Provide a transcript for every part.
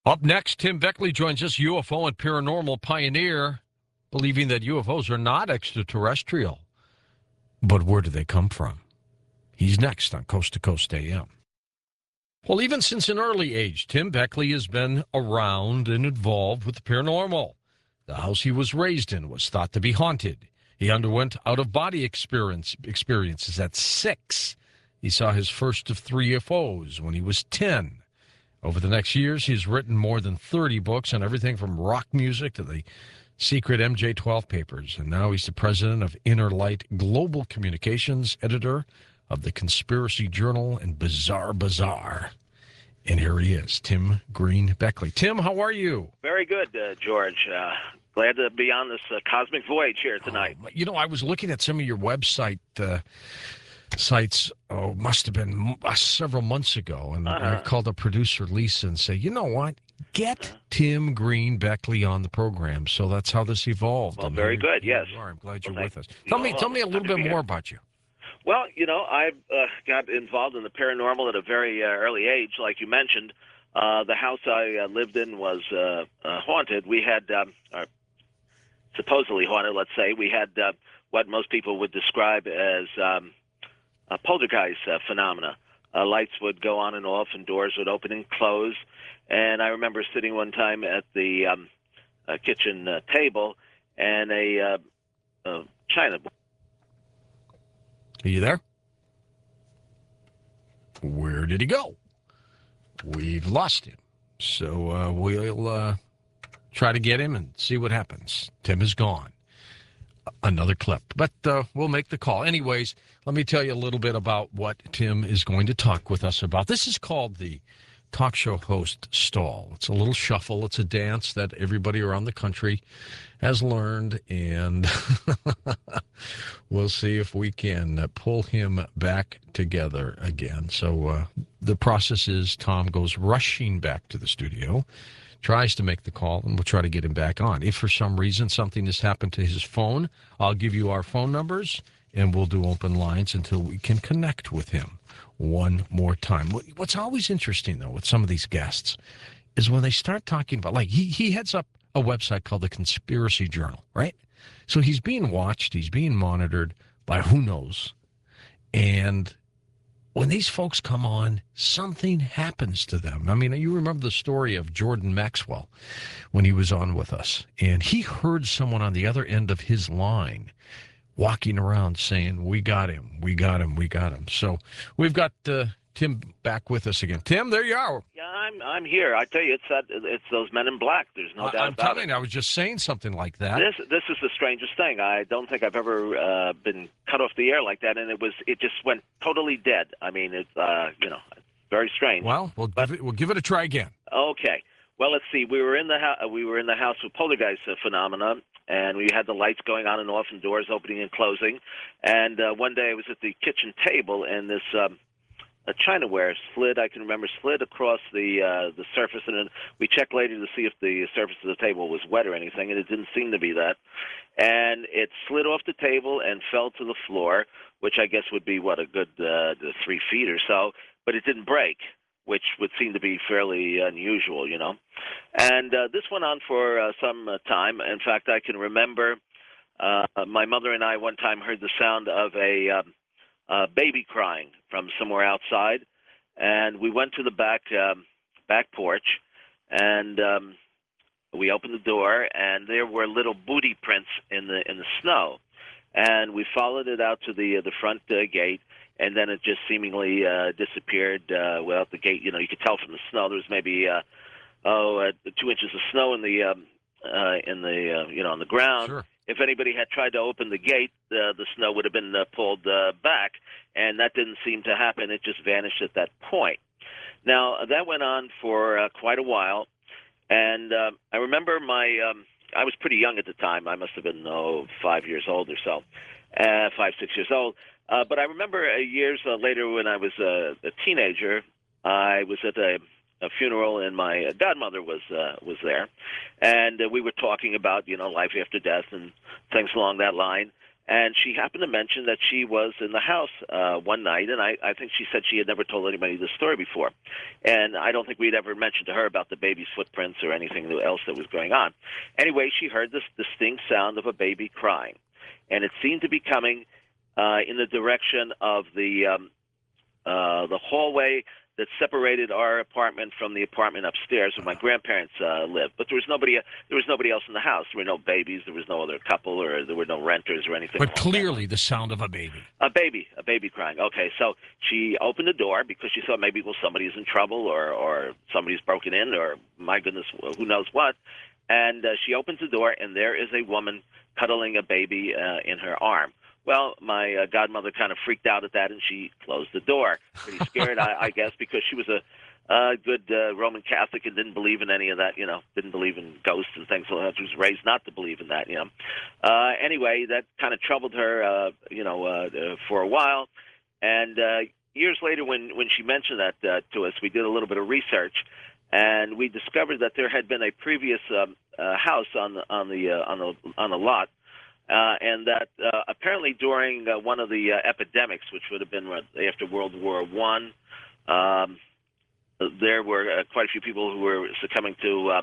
Up next, Tim Beckley joins us, UFO and paranormal pioneer, believing that UFOs are not extraterrestrial. But where do they come from? He's next on Coast to Coast AM. Well, even since an early age, Tim Beckley has been around and involved with the paranormal. The house he was raised in was thought to be haunted. He underwent out-of-body experiences at 6. He saw his first of 3 UFOs when he was 10. Over the next years, he's written more than 30 books on everything from rock music to the secret MJ-12 papers. And now he's the president of Inner Light Global Communications, editor of the Conspiracy Journal and Bizarre Bazaar. And here he is, Tim Green Beckley. Tim, how are you? Very good, George. Glad to be on this cosmic voyage here tonight. I was looking at some of your website sites, must have been several months ago, and I called up producer Lisa and said, you know what? Get Tim Green Beckley on the program. So that's how this evolved. Well, very good, yes. I'm glad you're with us. Tell me a little bit more about you. Well, I got involved in the paranormal at a very early age, like you mentioned. The house I lived in was haunted. We had, supposedly haunted, let's say. We had what most people would describe as poltergeist phenomena. Lights would go on and off, and doors would open and close. And I remember sitting one time at the kitchen table, and a china. Are you there? Where did he go? We've lost him. So we'll try to get him and see what happens. Tim is gone. Another clip. But we'll make the call. Anyways, let me tell you a little bit about what Tim is going to talk with us about. This is called the talk show host stall. It's a little shuffle. It's a dance that everybody around the country has learned, and we'll see if we can pull him back together again. So the process is Tom goes rushing back to the studio, tries to make the call, and we'll try to get him back on. If for some reason something has happened to his phone, I'll give you our phone numbers, and we'll do open lines until we can connect with him one more time. What's always interesting, though, with some of these guests is when they start talking about, like, he heads up a website called the Conspiracy Journal, right? So he's being watched, he's being monitored by who knows. And when these folks come on, something happens to them. I mean, you remember the story of Jordan Maxwell when he was on with us, and he heard someone on the other end of his line walking around saying, we got him, we got him, we got him. So we've got Tim back with us again. Tim, there you are. Yeah, I'm here. I tell you, it's those men in black. There's no doubt I'm about telling it. you, I was just saying something like that. This is the strangest thing. I don't think I've ever been cut off the air like that, and it just went totally dead. I mean, it's very strange. Well, we'll give it a try again. Okay. Well, let's see. We were in the house with poltergeist phenomena, and we had the lights going on and off and doors opening and closing. And one day I was at the kitchen table, and this a chinaware slid across the surface, and then we checked later to see if the surface of the table was wet or anything, and it didn't seem to be that. And it slid off the table and fell to the floor, which I guess would be, a good 3 feet or so, but it didn't break, which would seem to be fairly unusual, And this went on for some time. In fact, I can remember my mother and I one time heard the sound of a baby crying from somewhere outside, and we went to the back porch, and we opened the door, and there were little booty prints in the snow, and we followed it out to the front gate, and then it just seemingly disappeared without the gate. You could tell from the snow there was maybe 2 inches of snow on the ground. Sure. If anybody had tried to open the gate, the snow would have been pulled back, and that didn't seem to happen. It just vanished at that point. Now, that went on for quite a while, and I remember I was pretty young at the time. I must have been 5 years old or so, 6 years old. But I remember years later when I was a teenager, I was at a funeral, and my godmother was there, and we were talking about life after death and things along that line. And she happened to mention that she was in the house one night, and I think she said she had never told anybody this story before. And I don't think we'd ever mentioned to her about the baby's footprints or anything else that was going on. Anyway, she heard this distinct sound of a baby crying, and it seemed to be coming in the direction of the hallway that separated our apartment from the apartment upstairs where my grandparents lived. But there was nobody else in the house. There were no babies. There was no other couple, or there were no renters or anything. But clearly the sound of a baby. A baby crying. Okay, so she opened the door because she thought maybe, well, somebody's in trouble or somebody's broken in or, my goodness, who knows what. And she opens the door, and there is a woman cuddling a baby in her arm. Well, my godmother kind of freaked out at that, and she closed the door. Pretty scared, I guess, because she was a good Roman Catholic and didn't believe in any of that, didn't believe in ghosts and things like that. She was raised not to believe in that, Anyway, that kind of troubled her, for a while. And years later, when she mentioned that to us, we did a little bit of research, and we discovered that there had been a previous house on the lot. And that apparently during one of the epidemics, which would have been after World War I, there were quite a few people who were succumbing to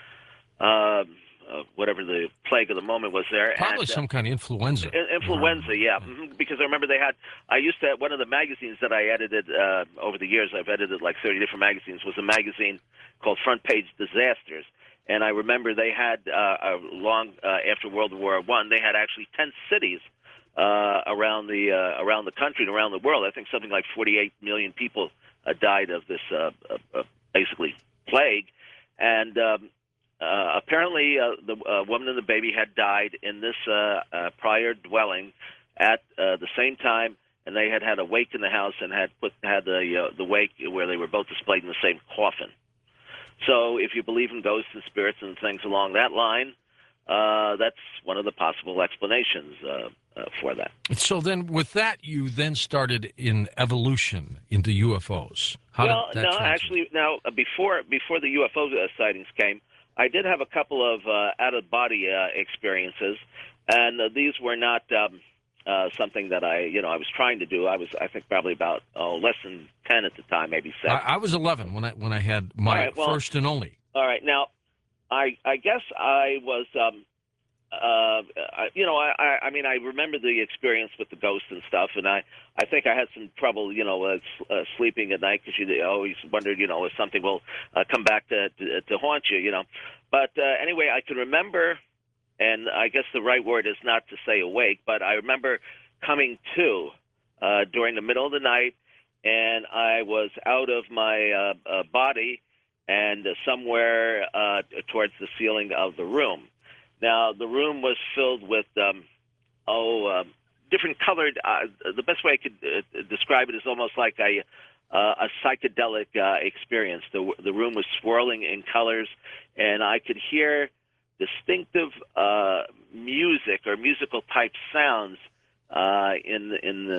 whatever the plague of the moment was there. Probably some kind of influenza. Influenza, yeah. Because I remember I used to, one of the magazines that I edited over the years, I've edited like 30 different magazines, was a magazine called Front Page Disasters. And I remember they had, after World War I, they had actually 10 cities around the country and around the world. I think something like 48 million people died of this basically plague. And apparently the woman and the baby had died in this prior dwelling at the same time, and they had a wake in the house and had the wake where they were both displayed in the same coffin. So if you believe in ghosts and spirits and things along that line, that's one of the possible explanations for that. So then with that, you then started in evolution into UFOs. Before the UFO sightings came, I did have a couple of out-of-body experiences, and these were not something that I was trying to do. I think probably about less than 10 at the time, maybe 7. I was 11 when I had my first and only. All right, now I guess I was I remember the experience with the ghosts and stuff, and I think I had some trouble sleeping at night because you always wondered if something will come back to haunt you. But anyway, I can remember. And I guess the right word is not to say awake, but I remember coming to during the middle of the night, and I was out of my body and somewhere towards the ceiling of the room. Now, the room was filled with, different colored, the best way I could describe it is almost like a psychedelic experience. The room was swirling in colors, and I could hear distinctive music or musical type sounds in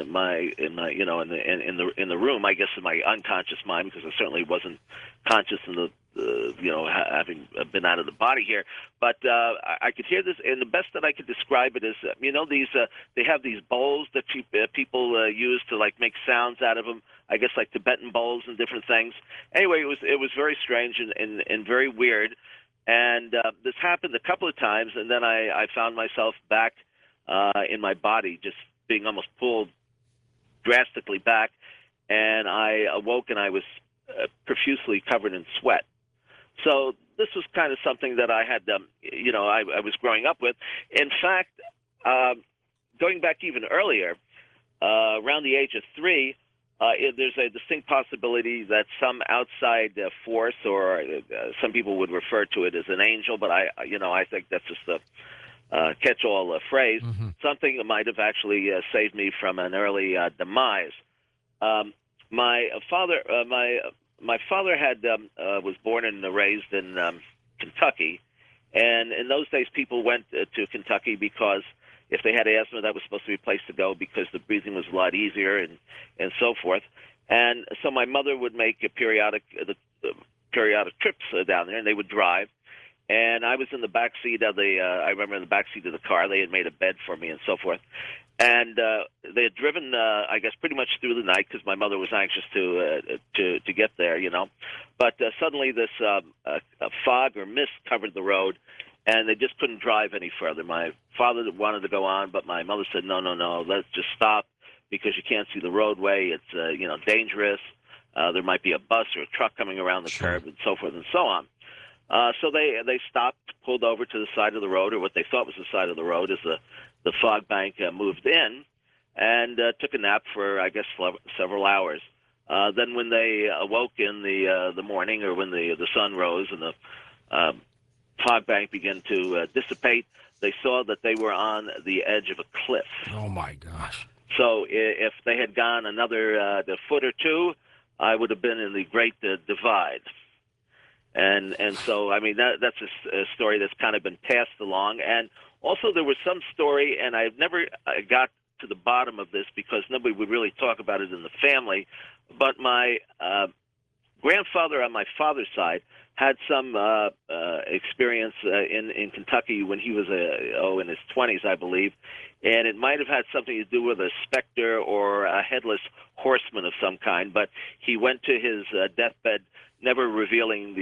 the room. I guess in my unconscious mind, because I certainly wasn't conscious in the having been out of the body here. But I could hear this, and the best that I could describe it is these they have these bowls that people use to like make sounds out of them. I guess like Tibetan bowls and different things. Anyway, it was very strange and very weird. And this happened a couple of times, and then I found myself back in my body, just being almost pulled drastically back. And I awoke, and I was profusely covered in sweat. So this was kind of something that I had, I was growing up with. In fact, going back even earlier, around the age of 3, there's a distinct possibility that some outside force, or some people would refer to it as an angel, but I think that's just a catch-all phrase. Mm-hmm. Something that might have actually saved me from an early demise. My father had was born and raised in Kentucky, and in those days people went to Kentucky because if they had asthma, that was supposed to be a place to go because the breathing was a lot easier and so forth. And so my mother would make periodic trips down there, and they would drive. And I was in the back seat of I remember in the back seat of the car, they had made a bed for me and so forth. And they had driven, I guess, pretty much through the night because my mother was anxious to get there, you know. But suddenly this fog or mist covered the road, and they just couldn't drive any further. My father wanted to go on, but my mother said, no, let's just stop because you can't see the roadway. It's, dangerous. There might be a bus or a truck coming around the curb and so forth and so on. So they stopped, pulled over to the side of the road, or what they thought was the side of the road, as the fog bank moved in, and took a nap for, I guess, several hours. Then when they awoke in the morning, or when the sun rose and the fog bank began to dissipate, they saw that they were on the edge of a cliff. Oh, my gosh. So if they had gone another foot or two, I would have been in the Great Divide. And so, I mean, that's a story that's kind of been passed along. And also there was some story, and I've never got to the bottom of this because nobody would really talk about it in the family, but my grandfather on my father's side had some experience in Kentucky when he was in his 20s, I believe, and it might have had something to do with a specter or a headless horseman of some kind, but he went to his deathbed never revealing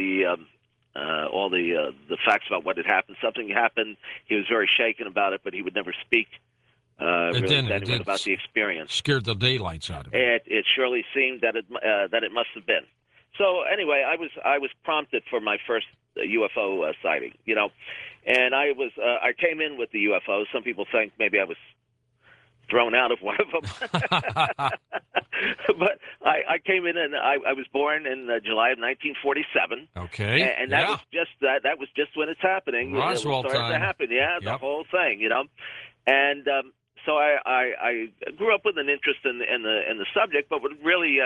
all the facts about what had happened. Something happened. He was very shaken about it, but he would never speak really to anyone about the experience. Scared the daylights out of him. It surely seemed that it must have been. So anyway, I was prompted for my first UFO sighting, you know, and I came in with the UFO. Some people think maybe I was thrown out of one of them. But I came in, and I was born in July of 1947. Okay. And that was just when it's happening. Roswell it started to happen. Yeah, the whole thing, you know. And so I grew up with an interest in the subject, but what really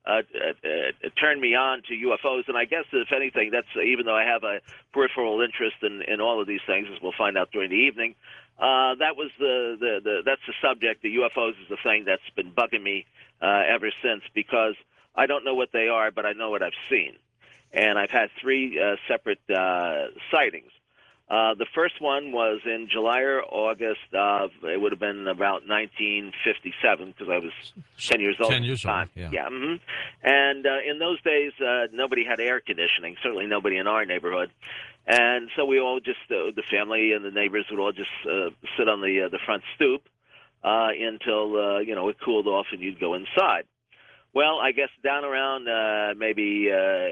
turned me on to UFOs, and I guess if anything, that's even though I have a peripheral interest in all of these things, as we'll find out during the evening. That was that's the subject. The UFOs is the thing that's been bugging me ever since, because I don't know what they are, but I know what I've seen. And I've had three separate sightings. The first one was in July or August of, it would have been about 1957, because I was 10 years old 10 years at the time. old, yeah. Mm-hmm. And in those days, nobody had air conditioning, certainly nobody in our neighborhood. And so we all just, the family and the neighbors would all just sit on the front stoop until, it cooled off and you'd go inside. Well, I guess down around maybe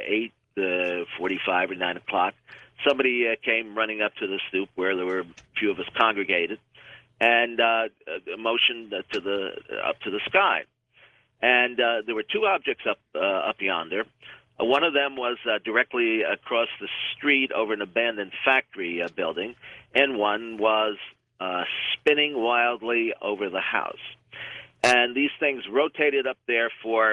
8:45 or 9 o'clock, somebody came running up to the stoop where there were a few of us congregated, and motioned up to the sky. And there were two objects up yonder. One of them was directly across the street over an abandoned factory building, and one was spinning wildly over the house. And these things rotated up there for,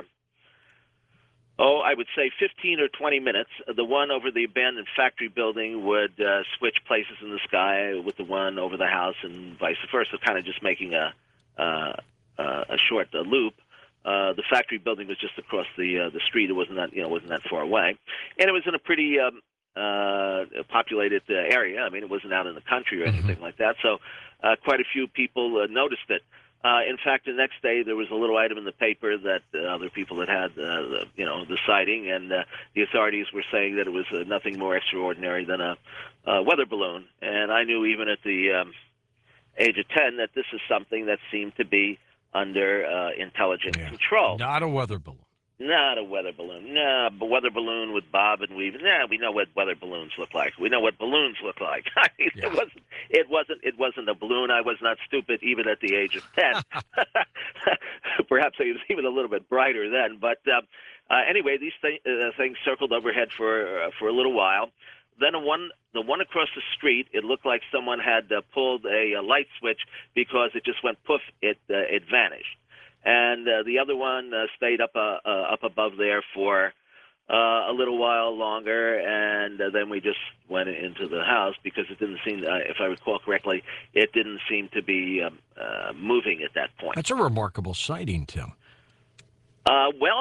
I would say 15 or 20 minutes. The one over the abandoned factory building would switch places in the sky with the one over the house, and vice versa, kind of just making a short loop. The factory building was just across the street. It wasn't that far away, and it was in a pretty populated area. I mean, it wasn't out in the country or anything like that. So, quite a few people noticed it. In fact, the next day there was a little item in the paper that other people had the sighting, and the authorities were saying that it was nothing more extraordinary than a weather balloon. And I knew even at the age of 10 that this is something that seemed to be under intelligent control. Not a weather balloon. Not a weather balloon. No, a weather balloon with bob and weave. Nah, we know what weather balloons look like. We know what balloons look like. I mean, It wasn't a balloon. I was not stupid even at the age of 10. Perhaps I was even a little bit brighter then. But anyway, these things circled overhead for a little while. Then the one across the street, it looked like someone had pulled a light switch, because it just went poof. It vanished. And the other one stayed up above there for a little while longer, and then we just went into the house, because it didn't seem, if I recall correctly, it didn't seem to be moving at that point. That's a remarkable sighting, Tim. Well,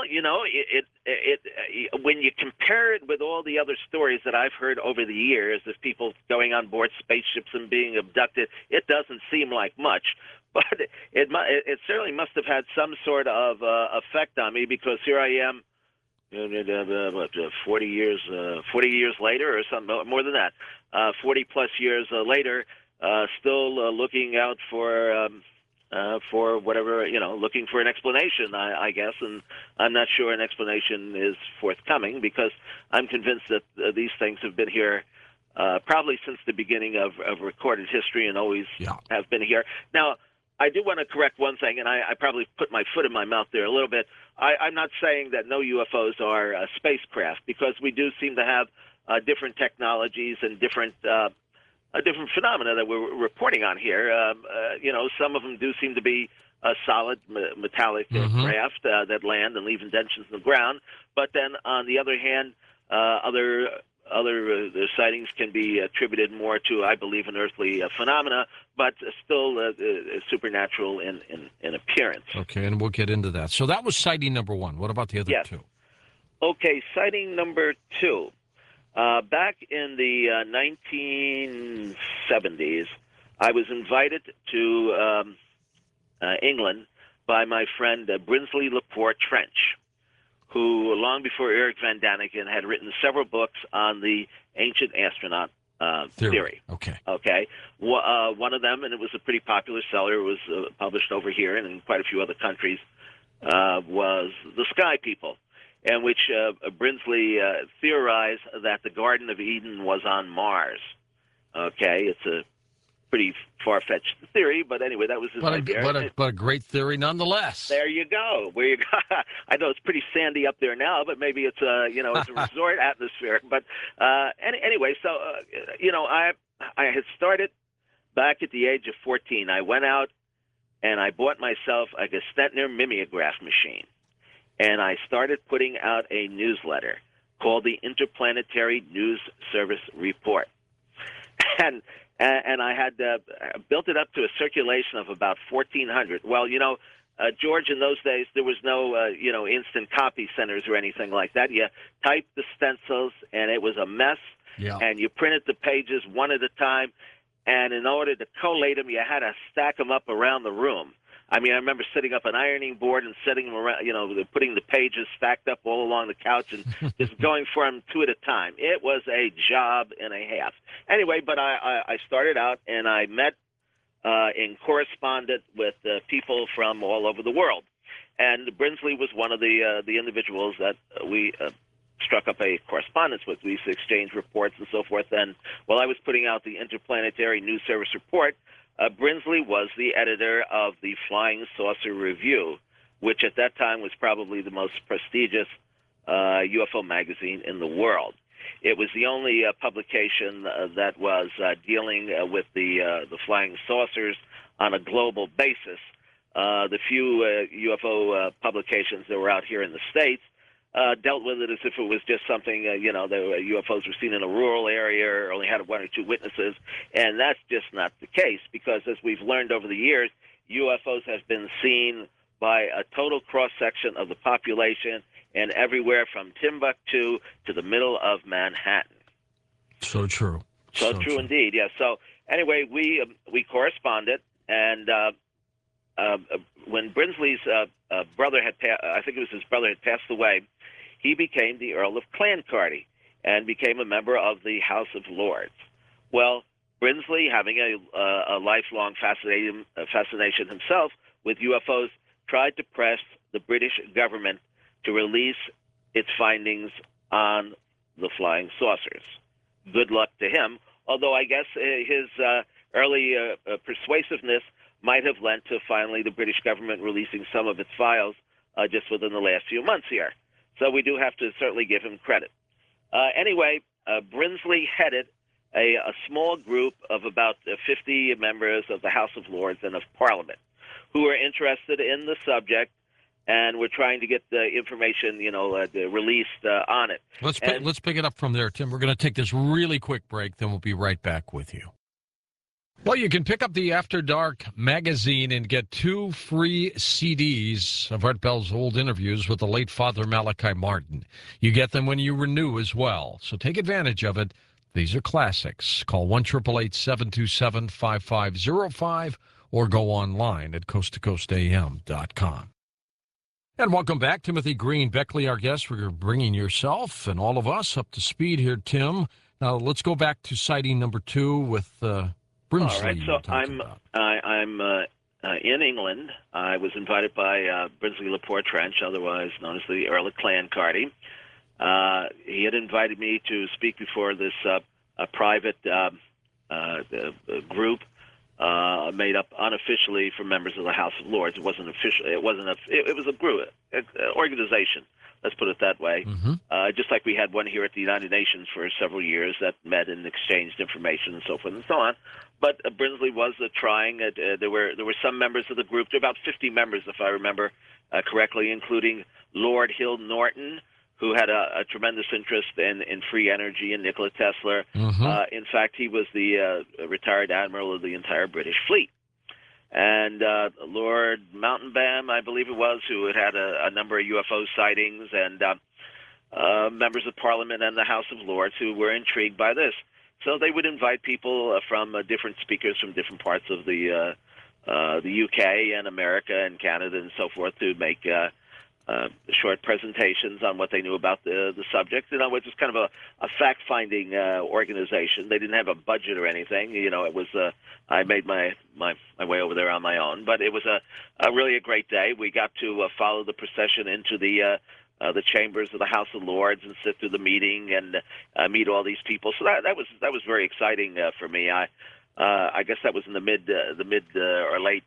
when you compare it with all the other stories that I've heard over the years of people going on board spaceships and being abducted, it doesn't seem like much. but it certainly must have had some sort of effect on me, because here I am, 40 years later, or something more than that, 40 plus years later, still looking out for whatever, looking for an explanation, I guess, and I'm not sure an explanation is forthcoming, because I'm convinced that these things have been here probably since the beginning of recorded history, and always have been here. Now, I do want to correct one thing, and I probably put my foot in my mouth there a little bit. I'm not saying that no UFOs are spacecraft, because we do seem to have different technologies and different phenomena that we're reporting on here. Some of them do seem to be solid metallic craft that land and leave indentions in the ground. But then, on the other hand, other sightings can be attributed more to, I believe, an earthly phenomena, but still supernatural in appearance. Okay, and we'll get into that. So that was sighting number one. What about the other two? Okay, sighting number two. Back in the 1970s, I was invited to England by my friend Brinsley Laporte Trench, who, long before Eric Van Daniken, had written several books on the ancient astronaut theory. Okay. One of them, and it was a pretty popular seller, was published over here and in quite a few other countries, was The Sky People, in which Brinsley theorized that the Garden of Eden was on Mars. Okay, it's a pretty far-fetched theory, but anyway, that was his idea. But a great theory nonetheless. There you go. Where you go. I know it's pretty sandy up there now, but maybe it's it's a resort atmosphere. But anyway, so I had started back at the age of 14. I went out and I bought myself a Gestetner mimeograph machine, and I started putting out a newsletter called the Interplanetary News Service Report, and I had built it up to a circulation of about 1,400. Well, George, in those days, there was no, instant copy centers or anything like that. You typed the stencils, and it was a mess, and you printed the pages one at a time, and in order to collate them, you had to stack them up around the room. I mean, I remember setting up an ironing board and setting them around, putting the pages stacked up all along the couch and just going for them two at a time. It was a job and a half. Anyway, but I started out, and I met and corresponded with people from all over the world. And Brinsley was one of the individuals that we struck up a correspondence with. We used to exchange reports and so forth. And while I was putting out the Interplanetary News Service Report, Brinsley was the editor of the Flying Saucer Review, which at that time was probably the most prestigious UFO magazine in the world. It was the only publication that was dealing with the flying saucers on a global basis. The few UFO publications that were out here in the States dealt with it as if it was just something, the UFOs were seen in a rural area or only had one or two witnesses, and that's just not the case, because as we've learned over the years, UFOs have been seen by a total cross-section of the population, and everywhere from Timbuktu to the middle of Manhattan. So true. So true indeed, yeah. So anyway, we corresponded, and when Brinsley's brother had I think it was his brother had passed away, he became the Earl of Clancarty and became a member of the House of Lords. Well, Brinsley, having a lifelong fascination himself with UFOs, tried to press the British government to release its findings on the flying saucers. Good luck to him, although I guess his early persuasiveness might have led to finally the British government releasing some of its files just within the last few months here. So we do have to certainly give him credit. Anyway, Brinsley headed a small group of about 50 members of the House of Lords and of Parliament who were interested in the subject and we're trying to get the information, released on it. Let's pick it up from there, Tim. We're going to take this really quick break, then we'll be right back with you. Well, you can pick up the After Dark magazine and get 2 free CDs of Art Bell's old interviews with the late Father Malachi Martin. You get them when you renew as well, so take advantage of it. These are classics. Call 1-888-727-5505 or go online at coasttocoastam.com. And welcome back. Timothy Green Beckley, our guest. We're bringing yourself and all of us up to speed here, Tim. Now, let's go back to sighting number 2 with Brimsley. All right, so I'm in England. I was invited by Brinsley Laporte Trench, otherwise known as the Earl of Clancarty. He had invited me to speak before this private group made up unofficially from members of the House of Lords. It wasn't official. It was a group, an organization. Let's put it that way. Just like we had one here at the United Nations for several years that met and exchanged information and so forth and so on. But Brinsley was trying. There were some members of the group. There were about 50 members, if I remember correctly, including Lord Hill Norton, who had a tremendous interest in free energy, and Nikola Tesla. In fact, he was the retired admiral of the entire British fleet. And Lord Mountainbam, I believe it was, who had a number of UFO sightings, and members of Parliament and the House of Lords who were intrigued by this. So they would invite people from different speakers from different parts of the UK and America and Canada and so forth to make short presentations on what they knew about the subject. You know, it was kind of a fact-finding organization. They didn't have a budget or anything. You know, it was I made my way over there on my own, but it was a really a great day. We got to follow the procession into the chambers of the House of Lords and sit through the meeting and meet all these people. So that was very exciting for me. I guess that was in the mid or late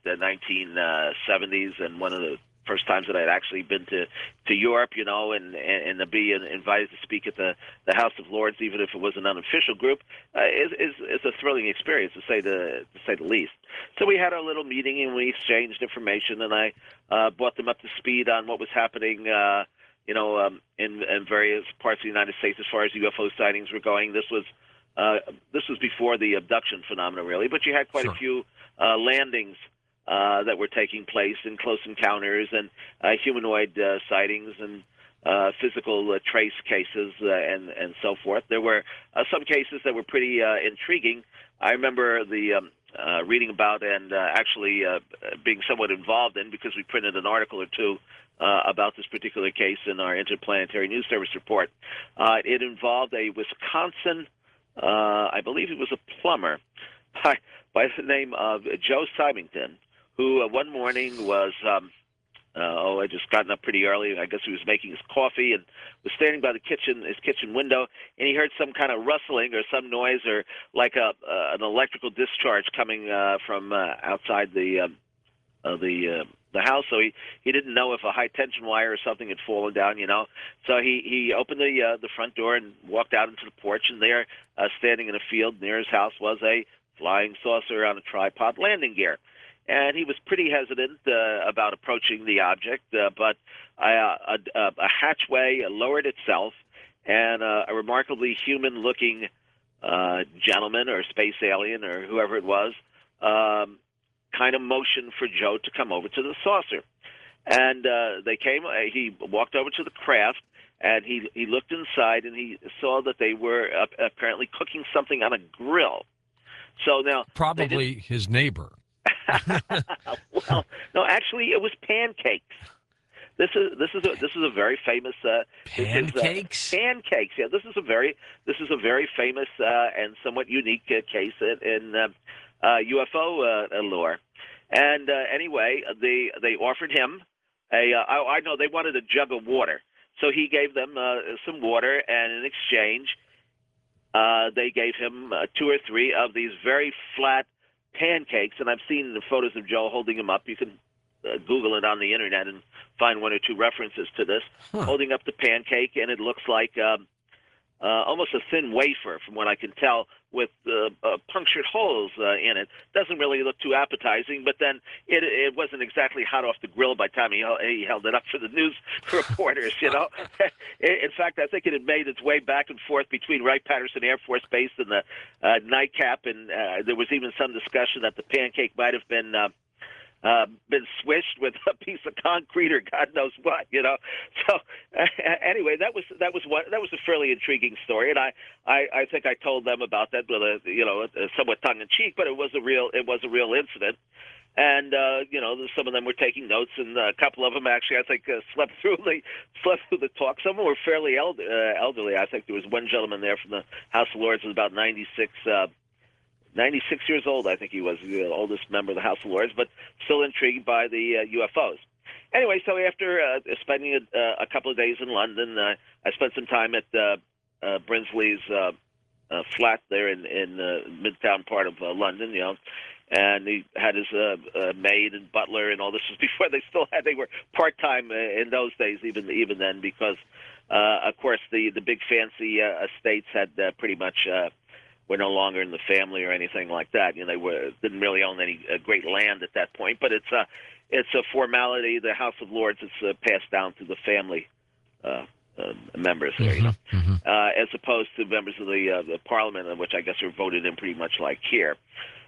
1970s, and one of the first times that I'd actually been to Europe, you know, and to be invited to speak at the House of Lords, even if it was an unofficial group, is a thrilling experience to say the least. So we had our little meeting and we exchanged information, and I brought them up to speed on what was happening, in various parts of the United States as far as UFO sightings were going. This was before the abduction phenomena, really, but you had quite a few landings that were taking place in close encounters and humanoid sightings and physical trace cases and so forth. There were some cases that were pretty intriguing. I remember the reading about and actually being somewhat involved in, because we printed an article or two about this particular case in our Interplanetary News Service report. It involved a Wisconsin, I believe he was a plumber, by the name of Joe Symington, who one morning was, had just gotten up pretty early. I guess he was making his coffee and was standing by his kitchen window, and he heard some kind of rustling or some noise, or like an electrical discharge coming from outside the house. So he didn't know if a high tension wire or something had fallen down, you know. So he opened the front door and walked out into the porch, and there, standing in a field near his house, was a flying saucer on a tripod landing gear. And he was pretty hesitant about approaching the object, but a hatchway lowered itself, and a remarkably human-looking gentleman or space alien or whoever it was kind of motioned for Joe to come over to the saucer. And they came. He walked over to the craft, and he looked inside, and he saw that they were apparently cooking something on a grill. So now probably his neighbor. Well, no, actually, it was pancakes. This is a very famous pancakes. Pancakes, yeah. This is a very famous and somewhat unique case in UFO lore. And anyway, they offered him I know they wanted a jug of water, so he gave them some water, and in exchange, they gave him 2 or 3 of these very flat pancakes, and I've seen the photos of Joe holding them up. You can Google it on the internet and find 1 or 2 references to this, holding up the pancake, and it looks like almost a thin wafer, from what I can tell, with punctured holes in it. Doesn't really look too appetizing, but then it wasn't exactly hot off the grill by the time he held it up for the news reporters, you know. In fact, I think it had made its way back and forth between Wright-Patterson Air Force Base and the nightcap, and there was even some discussion that the pancake might have been swished with a piece of concrete or God knows what, you know. So anyway, that was a fairly intriguing story, and I think I told them about that with a somewhat tongue in cheek, but it was a real incident. And some of them were taking notes, and a couple of them actually, I think, slept through the talk. Some of them were fairly elderly. I think there was one gentleman there from the House of Lords, who was about 96 years old. I think he was the oldest member of the House of Lords, but still intrigued by the UFOs. Anyway, so after spending a couple of days in London, I spent some time at Brinsley's flat there in midtown part of London, and he had his maid and butler and all. This was before they were part-time in those days, even then, because of course the big fancy estates had pretty much were no longer in the family or anything like that. They didn't really own any great land at that point, but it's a formality. The House of Lords is passed down to the family members there, as opposed to members of the Parliament, which I guess are voted in pretty much like here.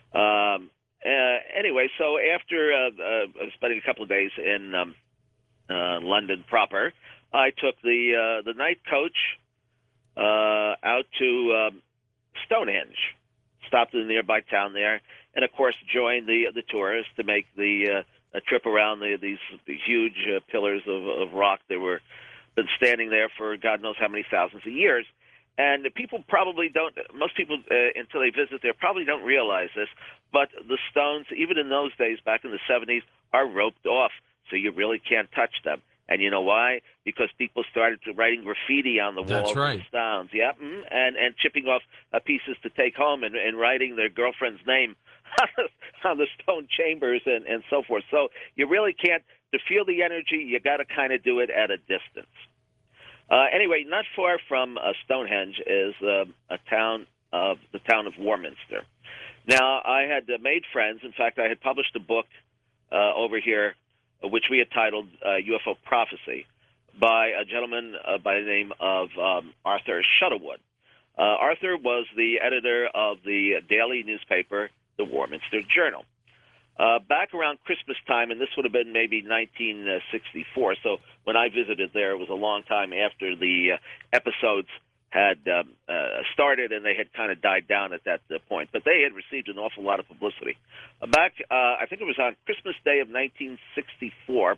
Anyway, so after spending a couple of days in London proper, I took the night coach out to Stonehenge, stopped in the nearby town there, and of course joined the tourists to make the a trip around these huge pillars of rock that were been standing there for God knows how many thousands of years. And people probably don't, most people, until they visit there, probably don't realize this, but the stones, even in those days, back in the 70s, are roped off, so you really can't touch them. And you know why? Because people started writing graffiti on the walls of the stones, and chipping off pieces to take home and writing their girlfriend's name on the stone chambers and so forth. So you really can't, to feel the energy, you got to kind of do it at a distance. Anyway, not far from Stonehenge is the town of Warminster. Now, I had made friends. In fact, I had published a book over here, which we had titled UFO Prophecy, by a gentleman by the name of Arthur Shuttlewood. Arthur was the editor of the daily newspaper, the Warminster Journal. Back around Christmas time, and this would have been maybe 1964, so when I visited there, it was a long time after the episodes had started, and they had kind of died down at that point. But they had received an awful lot of publicity. Back, I think it was on Christmas Day of 1964,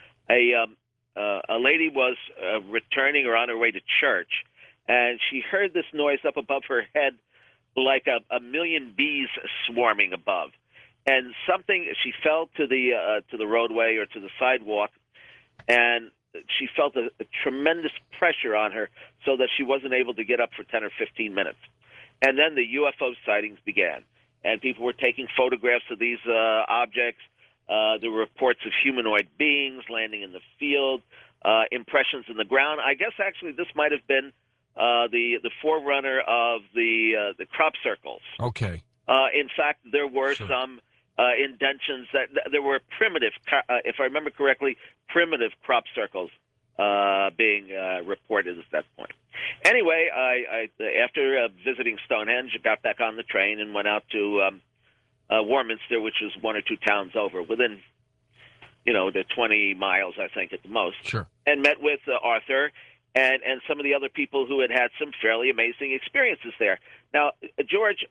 a lady was returning or on her way to church, and she heard this noise up above her head like a million bees swarming above. And she fell to the roadway or to the sidewalk, and she felt a tremendous pressure on her so that she wasn't able to get up for 10 or 15 minutes. And then the UFO sightings began, and people were taking photographs of these objects. There were reports of humanoid beings landing in the field, impressions in the ground. I guess actually this might have been the forerunner of the crop circles. Okay. In fact, there were some indentions that there were primitive, if I remember correctly, primitive crop circles being reported at that point. Anyway, I after visiting Stonehenge, I got back on the train and went out to Warminster, which is one or two towns over, within the 20 miles, I think, at the most. Sure. And met with Arthur and some of the other people who had some fairly amazing experiences there. Now, George.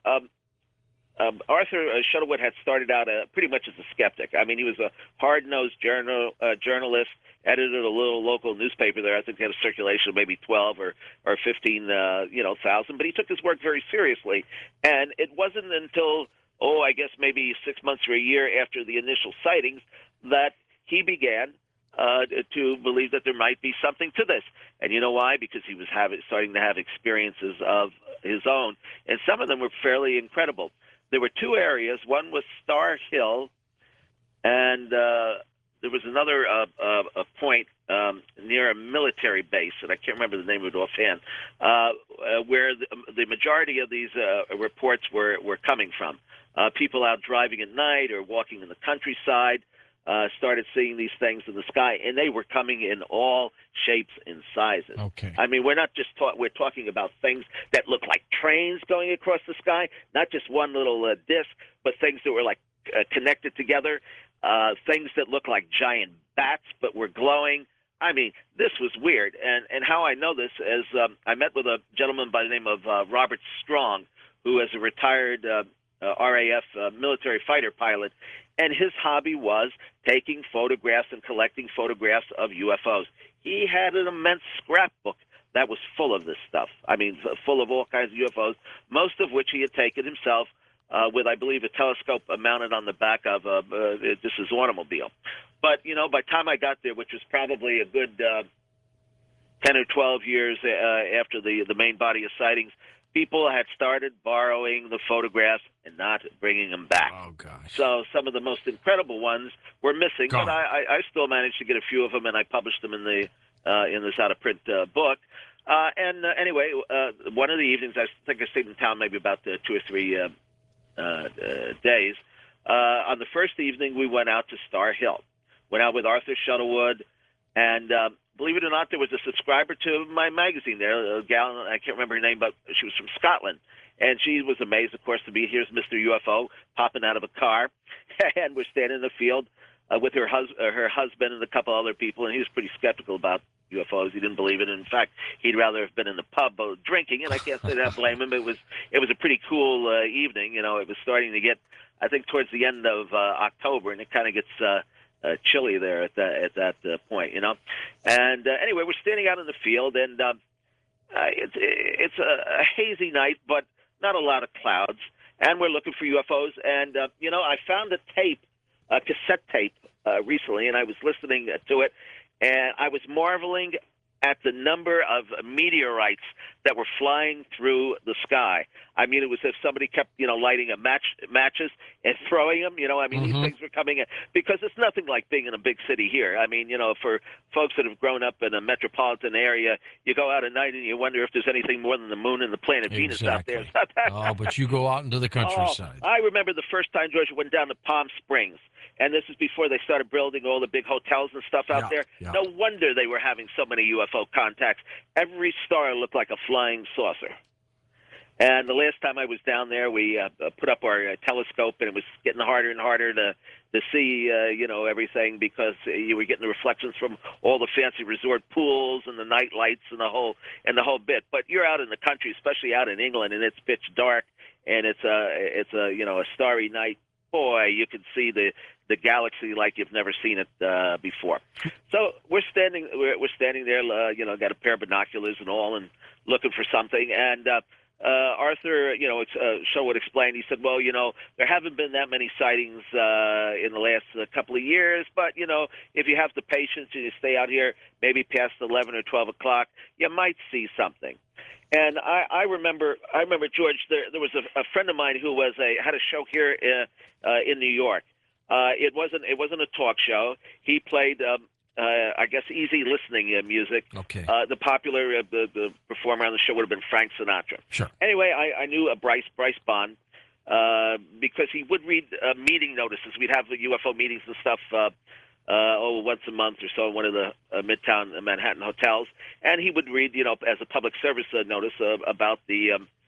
Arthur Shuttlewood had started out pretty much as a skeptic. I mean, he was a hard-nosed journalist, edited a little local newspaper there. I think he had a circulation of maybe 12 or 15, thousand. But he took his work very seriously. And it wasn't until, I guess maybe 6 months or a year after the initial sightings that he began to believe that there might be something to this. And you know why? Because he was starting to have experiences of his own. And some of them were fairly incredible. There were two areas. One was Star Hill, and there was another a point near a military base, and I can't remember the name of it offhand, where the majority of these reports were coming from. People out driving at night or walking in the countryside started seeing these things in the sky, and they were coming in all shapes and sizes. Okay. I mean, we're not just we're talking about things that look like trains going across the sky, not just one little disc, but things that were like connected together, things that look like giant bats but were glowing. I mean, this was weird. And how I know this is I met with a gentleman by the name of Robert Strong, who is a retired RAF military fighter pilot, and his hobby was taking photographs and collecting photographs of UFOs. He had an immense scrapbook that was full of this stuff. I mean, full of all kinds of UFOs, most of which he had taken himself with, I believe, a telescope mounted on the back of just his automobile. But, by the time I got there, which was probably a good 10 or 12 years after the main body of sightings, people had started borrowing the photographs and not bringing them back. Oh, gosh. So some of the most incredible ones were missing, Gone. but I still managed to get a few of them, and I published them in this out-of-print book. Anyway, one of the evenings, I think I stayed in town maybe about 2 or 3 days. On the first evening, we went out to Star Hill. Went out with Arthur Shuttlewood, and believe it or not, there was a subscriber to my magazine there, a gal, I can't remember her name, but she was from Scotland. And she was amazed, of course, to be here's Mr. UFO popping out of a car, and we're standing in the field with her husband and a couple other people, and he was pretty skeptical about UFOs. He didn't believe it. In fact, he'd rather have been in the pub drinking, and I can't say that I blame him. It was a pretty cool evening. It was starting to get, I think, towards the end of October, and it kind of gets chilly there at that point, And anyway, we're standing out in the field, and it's a hazy night, but not a lot of clouds, and we're looking for UFOs. And I found a cassette tape recently, and I was listening to it, and I was marveling at the number of meteorites that were flying through the sky. I mean, it was as if somebody kept, lighting matches and throwing them. These things were coming in because it's nothing like being in a big city here. I mean, for folks that have grown up in a metropolitan area, you go out at night and you wonder if there's anything more than the moon and the planet Venus out there. Oh, but you go out into the countryside. I remember the first time, George, went down to Palm Springs. And this is before they started building all the big hotels and stuff out there. Yeah. No wonder they were having so many UFO contacts. Every star looked like a flying saucer. And the last time I was down there, we put up our telescope, and it was getting harder and harder to see, everything, because you were getting the reflections from all the fancy resort pools and the night lights and the whole bit. But you're out in the country, especially out in England, and it's pitch dark, and it's a starry night. Boy, you can see the galaxy like you've never seen it before. So we're standing there, got a pair of binoculars and all, and looking for something. And Arthur, Shuttlewood explained. He said, "Well, there haven't been that many sightings in the last couple of years, but if you have the patience and you stay out here, maybe past 11 or 12 o'clock, you might see something." And I remember, George, there was a friend of mine who had a show here in New York. It wasn't a talk show. He played, I guess, easy listening music. Okay. The popular the performer on the show would have been Frank Sinatra. Sure. Anyway, I knew Bryce Bond because he would read meeting notices. We'd have the UFO meetings and stuff. Once a month or so in one of the Midtown Manhattan hotels, and he would read, as a public service notice about the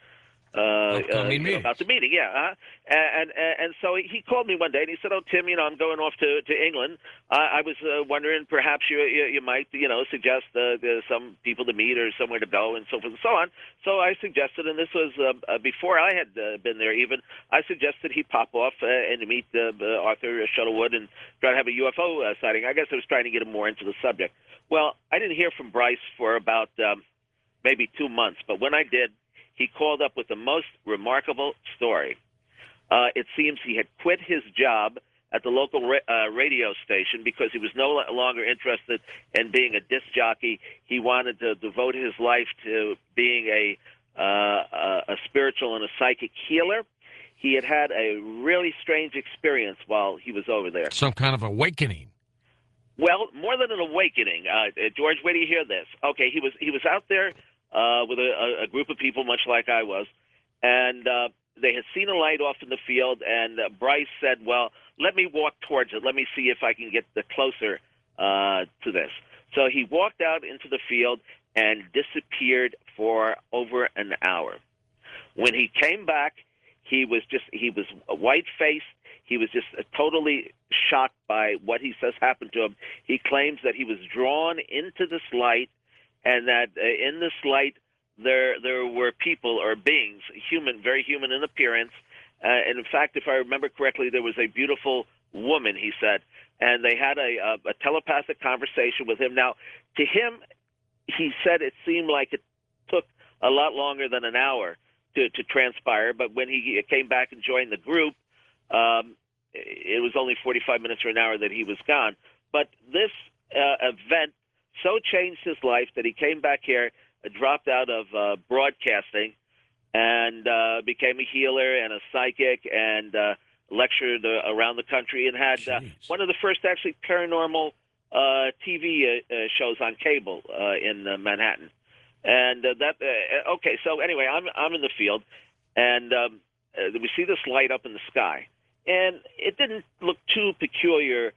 about the meeting, and so he called me one day and he said, "Oh, Tim, I'm going off to England. I was wondering perhaps you might suggest some people to meet or somewhere to go and so forth and so on." So I suggested, and this was before I had been there even. I suggested he pop off and to meet Arthur Shuttlewood and try to have a UFO sighting. I guess I was trying to get him more into the subject. Well, I didn't hear from Bryce for about maybe 2 months, but when I did, he called up with the most remarkable story. It seems he had quit his job at the local radio station because he was no longer interested in being a disc jockey. He wanted to devote his life to being a spiritual and a psychic healer. He had a really strange experience while he was over there. Some kind of awakening. Well, more than an awakening. George, wait till you hear this. Okay, he was out there with a group of people, much like I was, and they had seen a light off in the field, and Bryce said, "Well, let me walk towards it. Let me see if I can get closer to this." So he walked out into the field and disappeared for over an hour. When he came back, he was white-faced. He was just totally shocked by what he says happened to him. He claims that he was drawn into this light, and that in this light there were people or beings, very human in appearance, And in fact, if I remember correctly, there was a beautiful woman, he said, and they had a telepathic conversation with him. Now, to him, he said it seemed like it took a lot longer than an hour to transpire, but when he came back and joined the group, it was only 45 minutes or an hour that he was gone. But this event so changed his life that he came back here, dropped out of broadcasting, and became a healer and a psychic, and lectured around the country, and had one of the first actually paranormal TV shows on cable in Manhattan. And okay. So anyway, I'm in the field, and we see this light up in the sky, and it didn't look too peculiar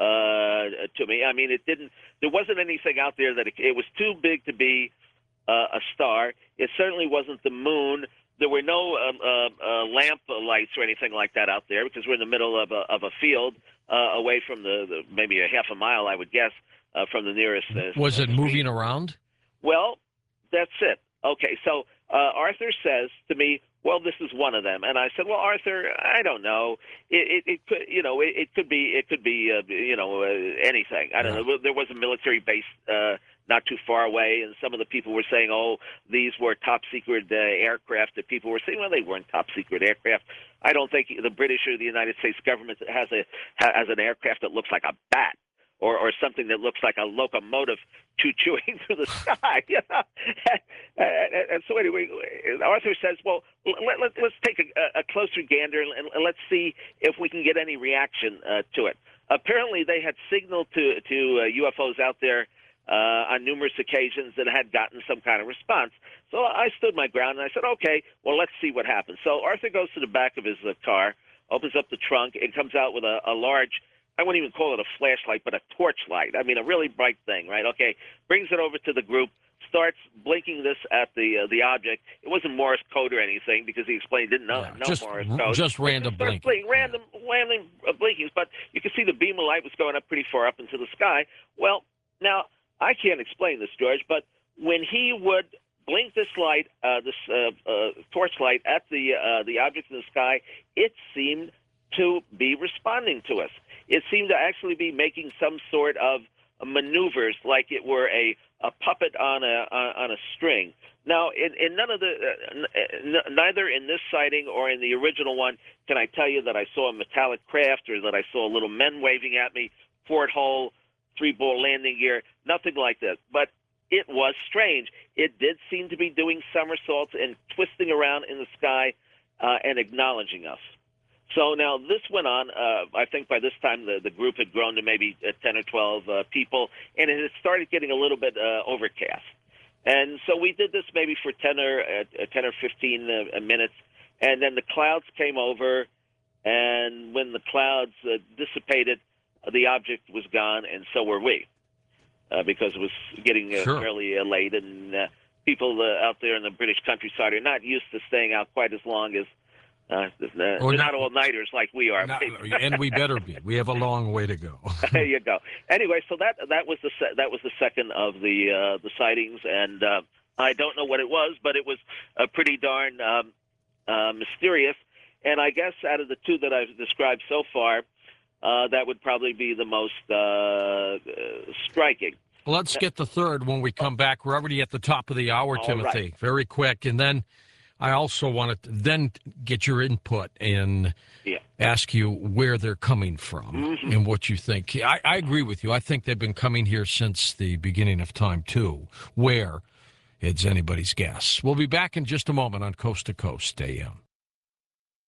to me. I mean, it didn't. There wasn't anything out there that it was too big to be a star. It certainly wasn't the moon. There were no lamp lights or anything like that out there, because we're in the middle of a field away from the maybe a half a mile, I would guess, from the nearest. Was it street. moving around? Well, that's it. Okay, so Arthur says to me, "Well, this is one of them," and I said, "Well, Arthur, I don't know. It could, it could be, anything. I don't know. There was a military base not too far away, and some of the people were saying, oh, these were top secret aircraft. That people were saying, well, they weren't top secret aircraft. I don't think the British or the United States government has an aircraft that looks like a bat." Or something that looks like a locomotive chewing through the sky, And so anyway, Arthur says, "Well, let's take a closer gander and let's see if we can get any reaction to it." Apparently, they had signaled to UFOs out there on numerous occasions that had gotten some kind of response. So I stood my ground and I said, "Okay, well, let's see what happens." So Arthur goes to the back of his car, opens up the trunk, and comes out with a large, I wouldn't even call it a flashlight, but a torchlight. I mean, a really bright thing, right? Okay, brings it over to the group, starts blinking this at the object. It wasn't Morse code or anything, because he explained he didn't know Morse code. Just random blinking. Random blinkings, but you could see the beam of light was going up pretty far up into the sky. Well, now, I can't explain this, George, but when he would blink this light, this torchlight at the object in the sky, it seemed to be responding to us. It seemed to actually be making some sort of maneuvers, like it were a puppet on a string. Now, in none of neither in this sighting or in the original one can I tell you that I saw a metallic craft or that I saw little men waving at me, porthole, 3-ball landing gear, nothing like that. But it was strange. It did seem to be doing somersaults and twisting around in the sky and acknowledging us. So now this went on. I think by this time the group had grown to maybe 10 or 12 people, and it had started getting a little bit overcast. And so we did this maybe for 10 or 15 minutes, and then the clouds came over, and when the clouds dissipated, the object was gone, and so were we, because it was getting fairly late, and people out there in the British countryside are not used to staying out quite as long as they're not all-nighters like we are. And we better be. We have a long way to go. There you go. Anyway, so that was the second of the sightings, and I don't know what it was, but it was pretty darn mysterious. And I guess out of the two that I've described so far, that would probably be the most striking. Let's get the third when we come back. We're already at the top of the hour, Timothy. Right. Very quick, and then I also want to then get your input and ask you where they're coming from and what you think. I agree with you. I think they've been coming here since the beginning of time, too. Where? It's anybody's guess. We'll be back in just a moment on Coast to Coast AM.